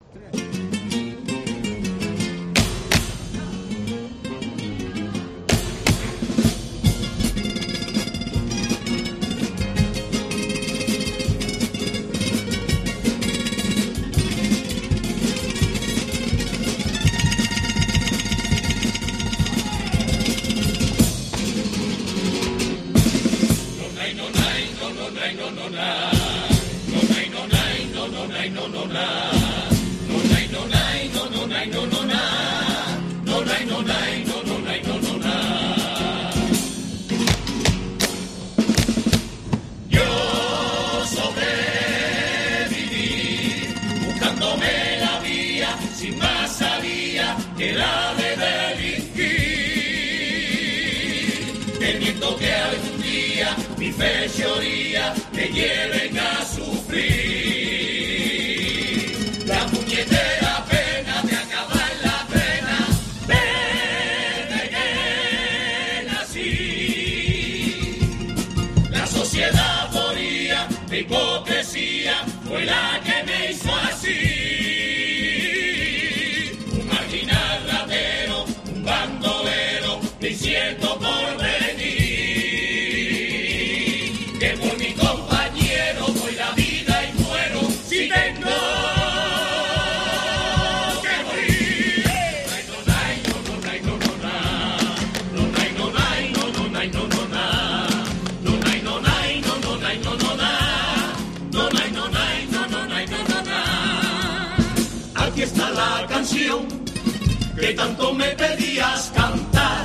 Que tanto me pedías cantar.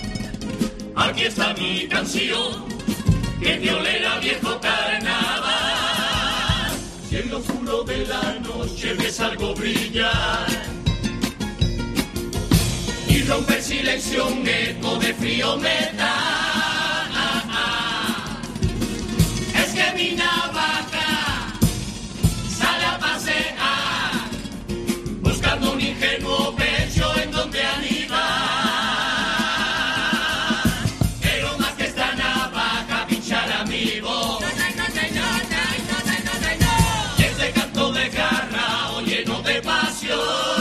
Aquí está mi canción, que te olera viejo carnaval. Si en lo oscuro de la noche ves algo brillar y rompe el silencio un eco de frío metal, es que mi navaja sale a pasear buscando un ingenuo pecho en donde anidar. Pero más que esta navaja pinchar a mi voz, y este canto de garra o lleno de pasión,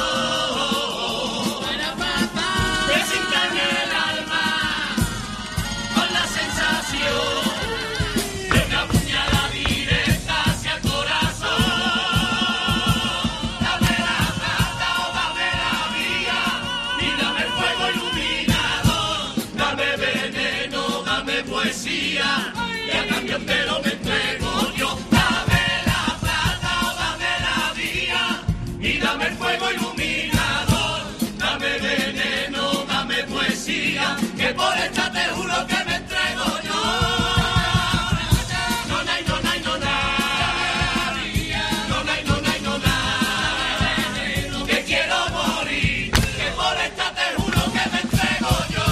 presinta en el alma con la sensación de una puñalada directa hacia el corazón. Dame la plata o dame la vía y dame el fuego iluminador. Dame veneno, dame poesía y a cambio entero me entrego yo. Dame la plata o dame la vía y dame el fuego iluminador. Dame veneno, dame poesía, que por esta te juro que me entrego yo. No, nay, no, nay, no, nay. No, nay, no, nay, no, nay. Que quiero morir, que por esta te juro que me entrego yo.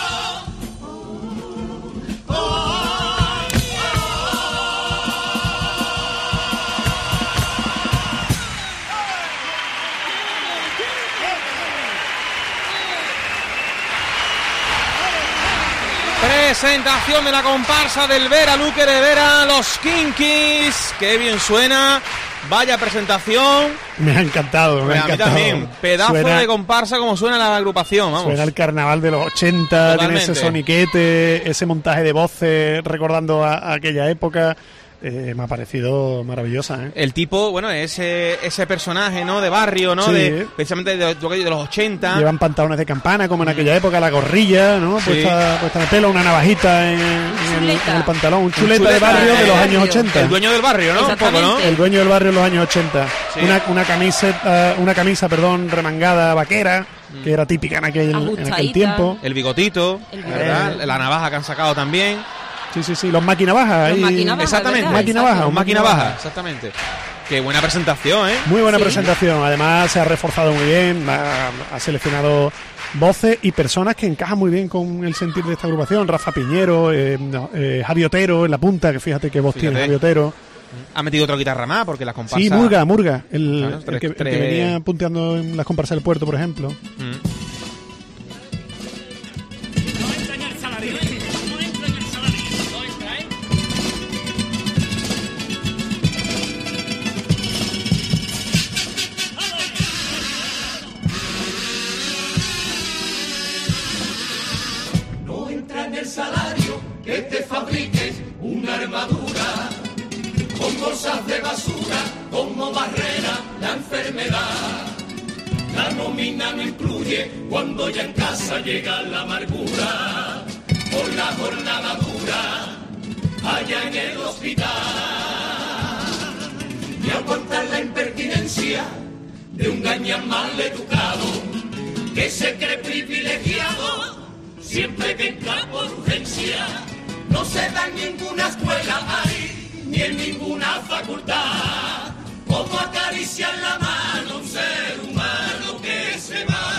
Oh, oh, oh. Presentación de la comparsa del Vera Luque de Vera, los Kinkis. Qué bien suena. Vaya presentación. Me ha encantado, me ha A mí encantado. también. Pedazo de comparsa como suena la agrupación, vamos. Suena el carnaval de los 80, Totalmente. tiene ese soniquete, ese montaje de voces recordando a aquella época. Me ha parecido maravillosa, ¿eh? El tipo, bueno, ese personaje, ¿no? De barrio, ¿no? Sí. Precisamente de los 80. Llevan pantalones de campana, como en aquella época, la gorrilla, ¿no? Sí. Puesta en el pelo, una navajita en el pantalón, un chuleta de barrio de los años 80. El dueño del barrio, ¿no? Un poco, ¿no? El dueño del barrio en los años 80. Sí. Una camisa, remangada vaquera, que era típica en aquel tiempo. El bigotito, ¿verdad? La navaja que han sacado también. Sí, los maquinavajas. Exactamente. Un máquina baja, exactamente. Qué buena presentación, ¿eh? Muy buena presentación. Además, se ha reforzado muy bien, ha seleccionado voces y personas que encajan muy bien con el sentir de esta agrupación. Rafa Piñero, Javi Otero en la punta, que fíjate qué voz tiene Javi Otero. Ha metido otra guitarra más porque las comparsas... Sí, Murga, Claro, el que venía punteando en las comparsas del puerto, por ejemplo. soledad. La nómina no incluye cuando ya en casa llega la amargura por la jornada dura allá en el hospital. Y aguantar la impertinencia de un gañán mal educado que se cree privilegiado siempre que entra por urgencia. No se da en ninguna escuela ahí, ni en ninguna facultad, como acariciar la mano a un ser humano que se va.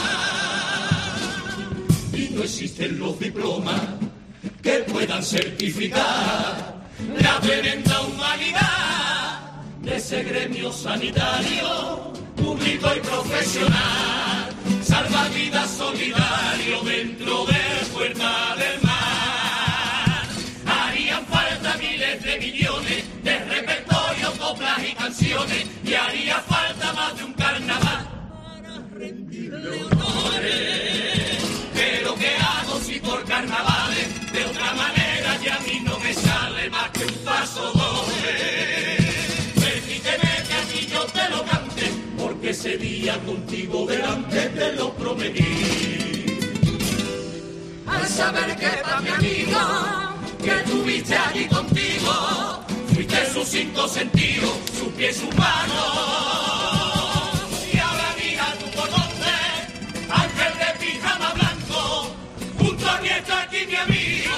Y no existen los diplomas que puedan certificar la tremenda humanidad de ese gremio sanitario, público y profesional, salvavidas solidario dentro de Puerta del Mar. Harían falta miles de millones de repertorios, coplas y canciones, y haría falta más de un carnaval para rendirle honores. Pero ¿qué hago si por carnavales de otra manera ya a mí no me sale más que un paso doble? Permíteme que aquí yo te lo cante, porque ese día contigo delante te lo prometí. Al saber que está mi amigo, que tuviste allí contigo, fuiste sus 5 sentidos, sus pies, sus manos. Y ahora mira, tú conoces ángel de pijama blanco, junto a mí está aquí mi amigo.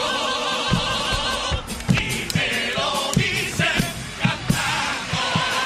Y me lo dice cantando.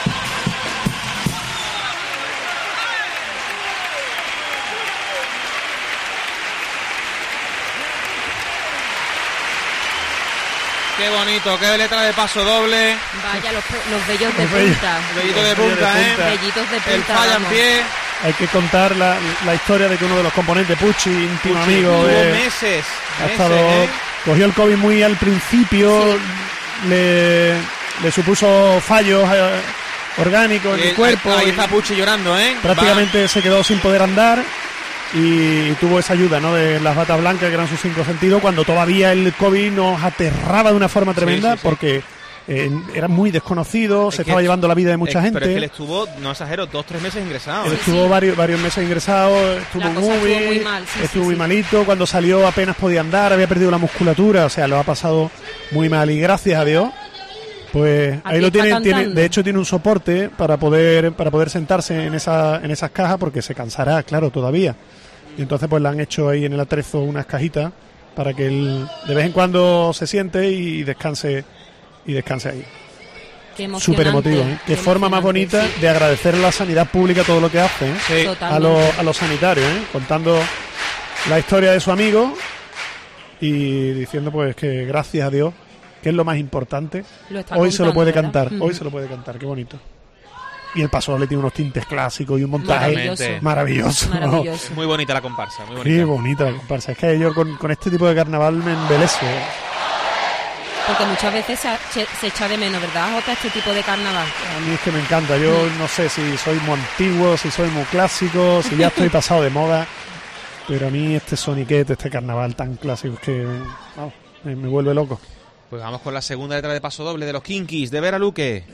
Qué bonito, qué letra de paso doble. Vaya, los bellos de punta. Bellito de punta, ¿eh? Bellitos de punta. El falla en vamos. pie. Hay que contar la historia de que uno de los componentes, Pucci, íntimo amigo, Tuvo meses. ha estado, cogió el COVID muy al principio, le supuso fallos orgánicos en el cuerpo. Ahí y está Pucci llorando, ¿eh? prácticamente se quedó sin poder andar y tuvo esa ayuda, ¿no?, de las batas blancas, que eran sus 5 sentidos, cuando todavía el COVID nos aterraba de una forma tremenda, sí, sí. porque era muy desconocido, se estaba llevando la vida de mucha gente. Pero es que él estuvo, no exagero, 2-3 meses ingresado. Él estuvo varios meses ingresado, estuvo La en cosa UBI, estuvo muy mal, sí, estuvo sí, muy sí. malito, cuando salió apenas podía andar, había perdido la musculatura, o sea, lo ha pasado muy mal, y gracias a Dios, pues Aquí ahí lo está tiene, cantando. de hecho tiene un soporte para poder sentarse en esas cajas, porque se cansará, claro, todavía. Y entonces pues le han hecho ahí en el atrezo unas cajitas para que él de vez en cuando se siente y descanse ahí. Qué emocionante. Súper emotivo, ¿eh? Qué forma más bonita emocionante, de agradecer a la sanidad pública todo lo que hace, ¿eh? Sí. Totalmente. a los sanitarios, ¿eh? Contando la historia de su amigo y diciendo pues que gracias a Dios, que es lo más importante, Lo está hoy se lo contando, puede ¿verdad? cantar, hoy se lo puede cantar, qué bonito. Y el paso le tiene unos tintes clásicos y un montaje Totalmente. maravilloso. Maravilloso. Muy bonita la comparsa, muy bonita. Qué bonita la comparsa. Es que yo con este tipo de carnaval me embelezo. Porque muchas veces se echa de menos, ¿verdad, Jota, este tipo de carnaval? A mí es que me encanta. Yo no sé si soy muy antiguo, si soy muy clásico, si ya estoy pasado de moda. Pero a mí este soniquete, este carnaval tan clásico, es que vamos, me vuelve loco. Pues vamos con la segunda letra de paso doble de los Kinkis, de Vera Luque.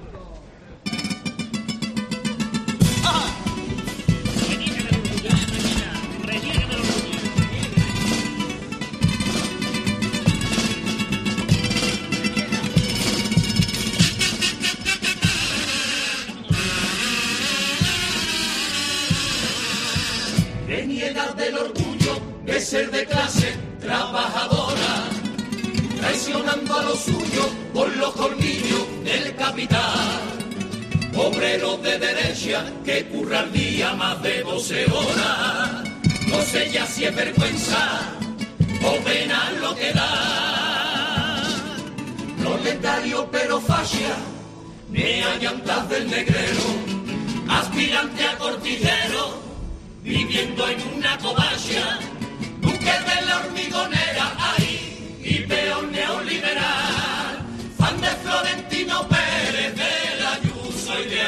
Reniega del orgullo de ser de clase trabajadora, traicionando a lo suyo por los colmillos del capital. Obrero de derecha que curra al día más de 12 horas. No sé ya si es vergüenza o pena lo que da. Proletario pero fascia, mea llantas del negrero, aspirante a cortijero, viviendo en una covacha, duque de la hormigonera, ahí, y peón neoliberal, fan de Florentino Pérez, de la Ayuso y de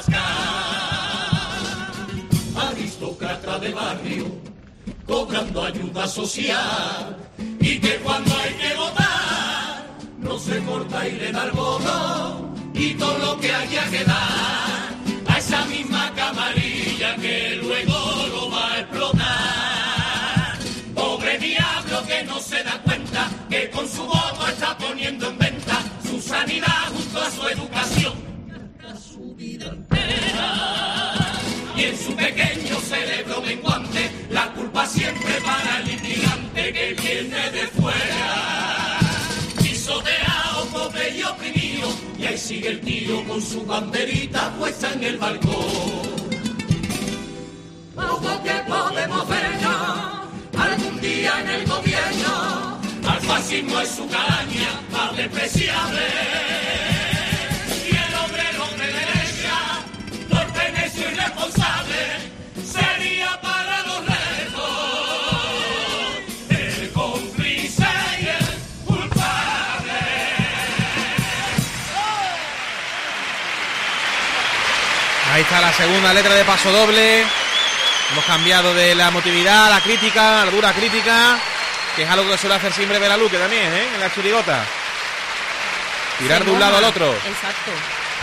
Abascal, aristócrata de barrio, cobrando ayuda social, y que cuando hay que votar, no se corta y le da el bono, y todo lo que haya que dar, a esa misma camarera sanidad junto a su educación, su vida entera. Y en su pequeño cerebro menguante, la culpa siempre para el inmigrante que viene de fuera. Pisoteado, pobre y oprimido, y ahí sigue el tío con su banderita puesta en el balcón. Poco que podemos ver ya, algún día en el gobierno, al fascismo es su calaña más despreciable. Y el obrero de derecha, torpe, necio y irresponsable, sería para los lejos el cómplice y el culpable. Ahí está la segunda letra de Paso Doble. Hemos cambiado de la emotividad a la crítica, a la dura crítica, que es algo que suele hacer siempre Beraluque también, en la chirigota. Tirar de un lado al otro. Exacto.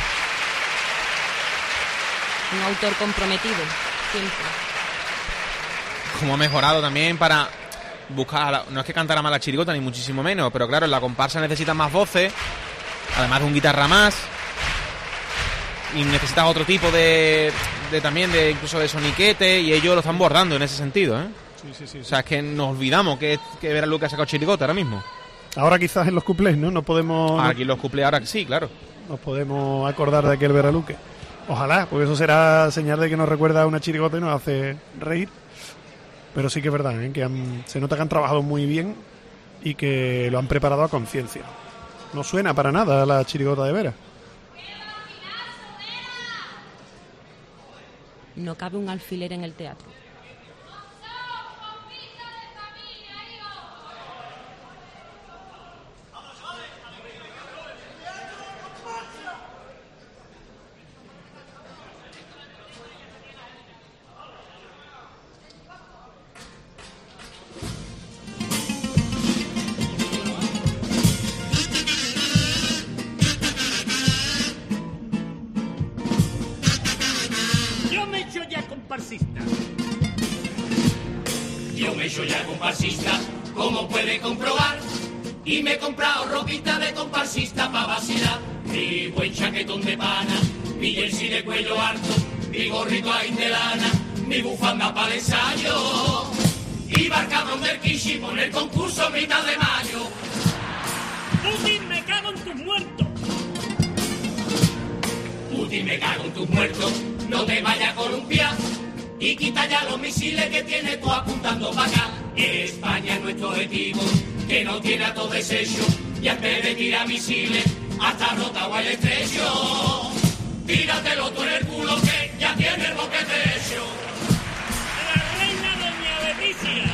Un autor comprometido, siempre. Como ha mejorado también para buscar, no es que cantara más la chirigota ni muchísimo menos, pero claro, en la comparsa necesitas más voces, además de un guitarra más, y necesitas otro tipo de también de incluso de soniquete, y ellos lo están bordando en ese sentido, ¿eh? Sí. O sea, es que nos olvidamos que Beraluque ha sacado chirigota ahora mismo. Ahora quizás en los cuplés, ¿no? No podemos... Aquí los cuplés ahora sí, claro. Nos podemos acordar de aquel Beraluque. Ojalá, porque eso será señal de que nos recuerda a una chirigota y nos hace reír. Pero sí que es verdad, ¿eh? Que se nota que han trabajado muy bien y que lo han preparado a conciencia. No suena para nada la chirigota de Vera. No cabe un alfiler en el teatro. Yo me he hecho ya comparsista, como puede comprobar, y me he comprado ropita de comparsista pa' vacilar. Mi buen chaquetón de pana, mi jersey de cuello alto, mi gorrito ahí de lana, mi bufanda para el ensayo. Iba al cabrón del Kishi por el concurso a mitad de mayo. Putin, me cago en tus muertos. Putin, me cago en tus muertos, no te vayas a columpiar. Y quita ya los misiles que tienes tú apuntando para acá. España es nuestro objetivo, que no tiene a todo deshecho. Y antes de tirar misiles, hasta rota o al estrecho. Tíratelo tú en el culo que ya tiene el boquete hecho. La reina doña Leticia.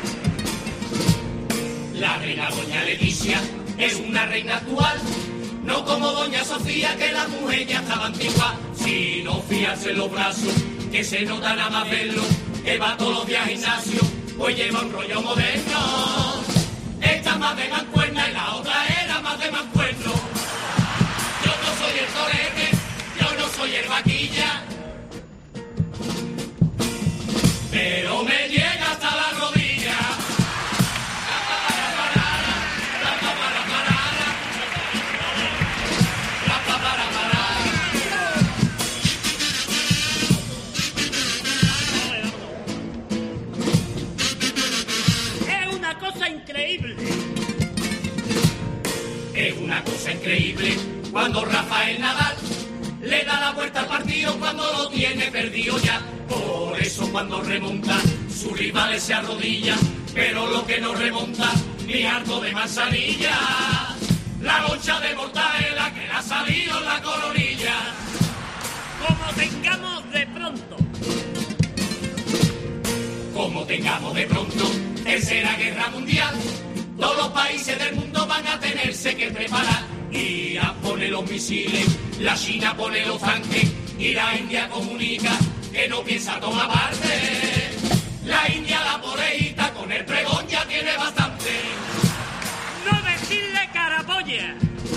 La reina doña Leticia es una reina actual. No como doña Sofía, que la mujer ya estaba antigua. Si no fiarse en los brazos, que se nota nada más verlo, que va todos los días al gimnasio, pues lleva un rollo moderno. Esta más de mancuerna y la otra era más de mancuerno. Yo no soy el torete, yo no soy el vaquilla, pero me llega hasta la rodilla. Increíble. Es una cosa increíble cuando Rafael Nadal le da la vuelta al partido cuando lo tiene perdido ya. Por eso cuando remonta, sus rivales se arrodillan, pero lo que no remonta, ni harto de manzanilla. La loncha de mortadela que le ha salido en la coronilla. Como tengamos de pronto. Como tengamos de pronto tercera guerra mundial, todos los países del mundo van a tenerse que preparar. Irán pone los misiles, la China pone los tanques y la India comunica que no piensa tomar parte. La India, la pobreita, con el pregón ya tiene bastante. No decirle carapolla.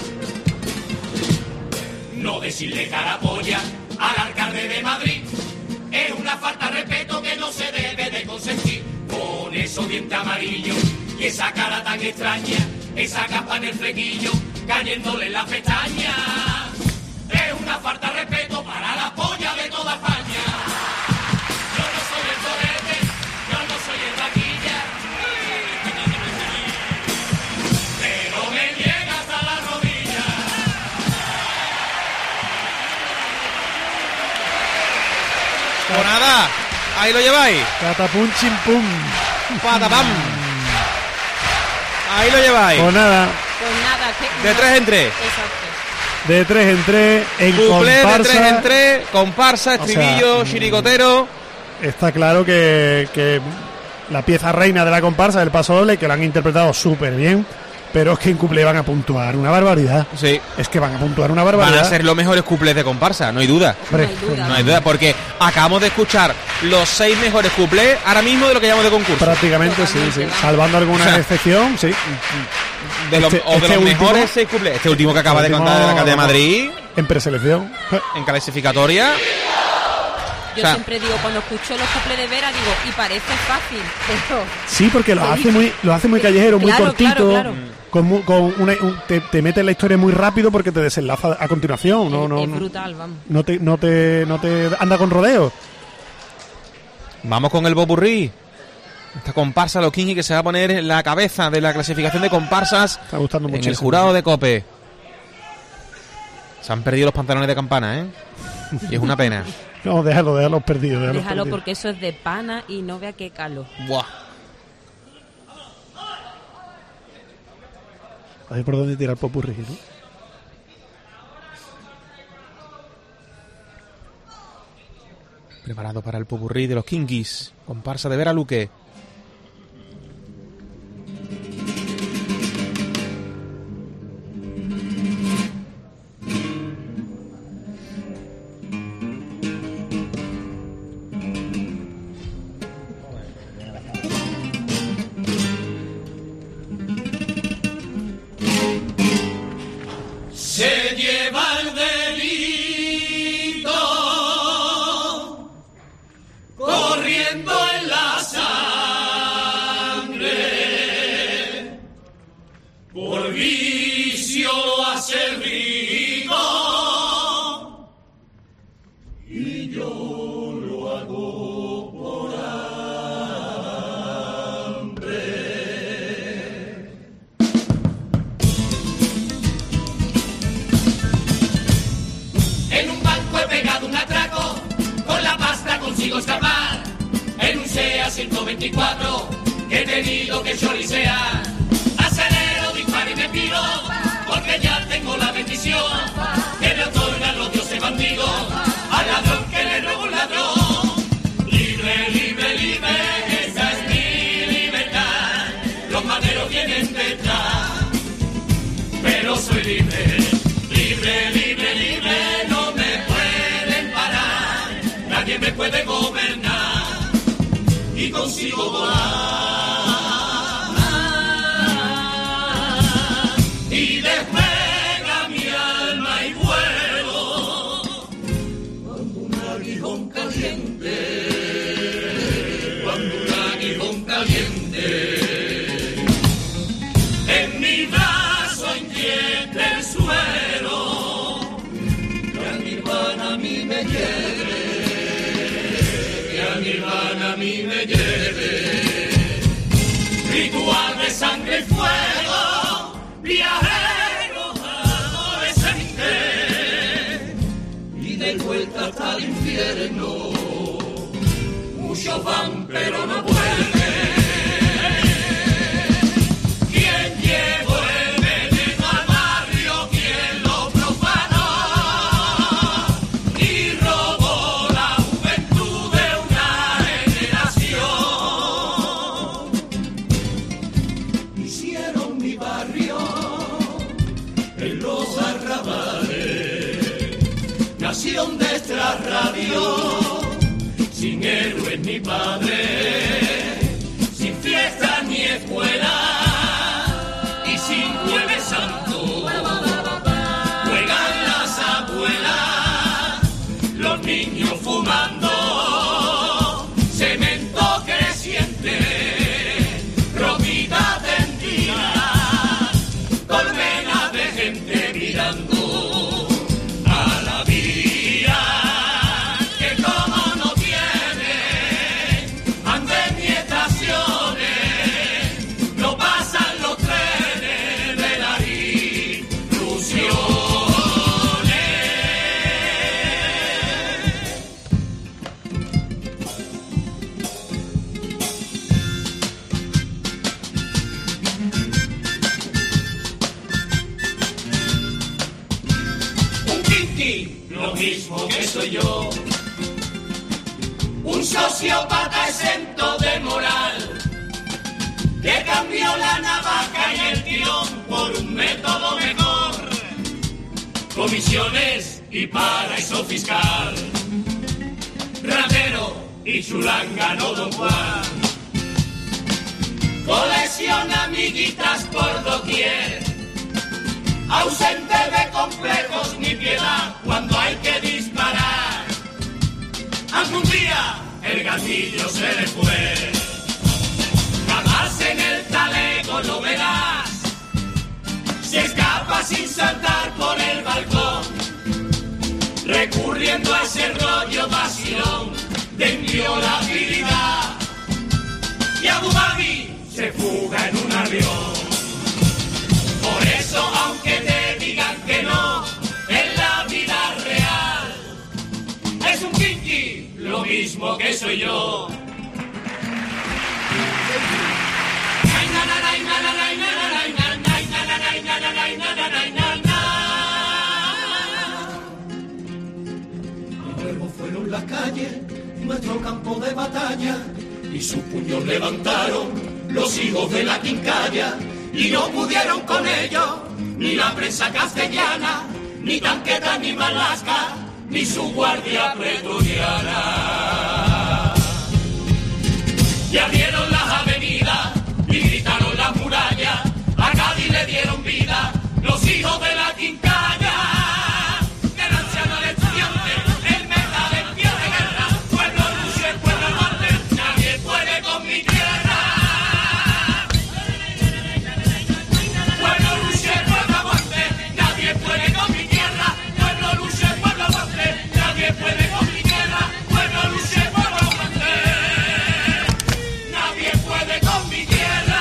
No decirle carapolla al alcalde de Madrid es una falta de respeto que no se debe de consentir. Con esos dientes amarillos y esa cara tan extraña, esa capa en el flequillo, cayéndole en la pestaña. Es una falta de respeto para la polla de toda España. Yo no soy el torete, yo no soy el vaquilla, pero me llega hasta la rodilla. Pues nada, ahí lo lleváis. Catapum chimpum. Patapam. Ahí lo lleváis. Pues nada, De 3 en 3. Exacto. de 3 en 3 en Cuplé de comparsa. 3 en 3, comparsa, estribillo, chirigotero. Está claro que la pieza reina de la comparsa del paso doble, que la han interpretado súper bien, pero es que en cuplé van a puntuar una barbaridad. Sí. Es que van a puntuar una barbaridad. Van a ser los mejores cuplés de comparsa, no hay duda. Hombre, No hay duda. No hay duda, porque acabamos de escuchar los 6 mejores cuplés ahora mismo de lo que llamamos de concurso. prácticamente sí, Totalmente, sí. vamos. Salvando alguna O sea, excepción, sí. De los, este- o de este los último- mejores 6 cuplés. Este último que acaba de último- contar de la Academia de Madrid, En preselección. en clasificatoria. Yo O sea, siempre digo, cuando escucho los cuplés de Vera, digo, y parece fácil, pero... Sí, porque los hace muy callejero, muy Claro, cortito. claro. Te mete en la historia muy rápido porque te desenlaza a continuación. es brutal, vamos. No te anda con rodeo. vamos con el popurrí. Esta comparsa Los Kingi que se va a poner en la cabeza de la clasificación de comparsas Está gustando en muchísimo. el jurado de COPE. Se han perdido los pantalones de campana, ¿eh? Y es una pena. No, déjalo perdido. Déjalo porque eso es de pana y no vea qué calo. Buah. A ver por dónde tirar el popurrí, ¿no? Preparado para el popurrí de los Kingis. Comparsa de Vera Luque. Se lleva el delito corriendo en la sangre, por vicio lo hace rico y yo lo hago por hambre. En un banco he pegado un atraco, con la pasta consigo escapar. En un SEA 124, que he tenido que choricear. Acelero, disparo y me piro, porque ya tengo la bendición que me otorgan los dioses bandidos al ladrón que le robo un ladrón. Libre, libre, libre, esa es mi libertad. Los maderos vienen detrás, pero soy libre. Libre, libre, libre, no me pueden parar, nadie me puede gobernar y consigo volar. Y despega mi alma y vuelo cuando un aguijón caliente, cuando un aguijón caliente en mi brazo inquiete el suelo, que a mi hermana a mí me lleve, que a mi hermana a mí me lleve. Ritual de sangre y fuego, viajeros adolescentes, y de vuelta hasta el infierno, muchos van pero no vuelven. ¿Quién llevó el veneno al barrio? ¿Quién lo profanó? Y robó la juventud de una generación. Hicieron mi barrio en los arrabales, nación de extra radio, sin héroes ni padres, sin fiestas ni escuela y sin Jueves Santo. Juegan las abuelas, los niños fumando, cemento creciente, ropita tendida, colmena de gente. soy yo. Un sociópata exento de moral, que cambió la navaja y el tirón por un método mejor. Comisiones y paraíso fiscal, ratero y chulangano don Juan. Colecciona amiguitas por doquier, ausente de complejos ni piedad cuando hay que disparar. Algún día el gatillo se le fue, jamás en el talego lo verás. Se escapa sin saltar por el balcón, recurriendo a ese rollo vacilón de inviolabilidad. Y Abu Dhabi se fuga en un avión. Por eso, aunque te digan que no, en la vida real es un kinky, lo mismo que soy yo. Mi cuerpo fueron las calles, nuestro campo de batalla, y sus puños levantaron los hijos de la quincalla, y no pudieron con ellos ni la prensa castellana, ni Tanqueta, ni Malasca, ni su guardia pretoriana. Y abrieron las avenidas y gritaron las murallas, a Cádiz le dieron vida los hijos de la quincalla. El anciano, el estudiante, el metal en pie de guerra, pueblo ruso, el pueblo norte, nadie puede con mi tierra. Pueblo ruso, el pueblo norte, nadie puede con mi tierra. Pueblo ruso, el pueblo norte, nadie puede con mi tierra. Pueblo ruso, el pueblo norte, nadie puede con mi tierra.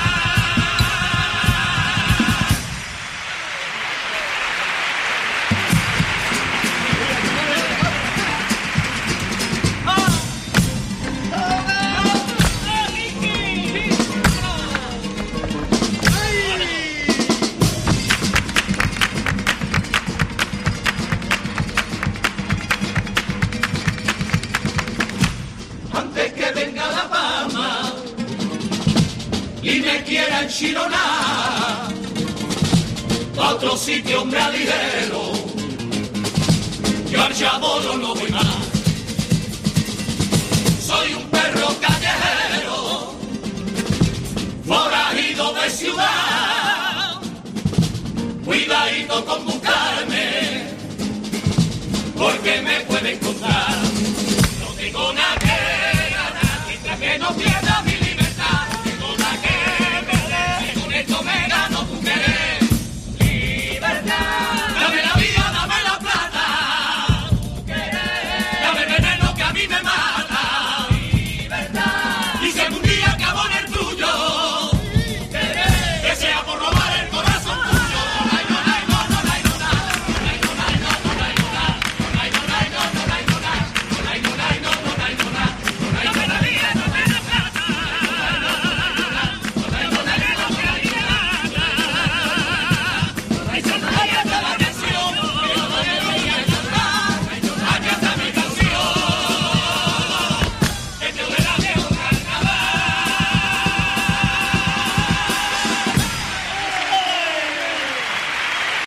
Antes que venga la fama y me quieran chironar, a otro sitio me aligero, yo al Chabolo no voy más. Soy un perro callejero, forajido de ciudad, cuidadito con buscarme, porque me pueden encontrar.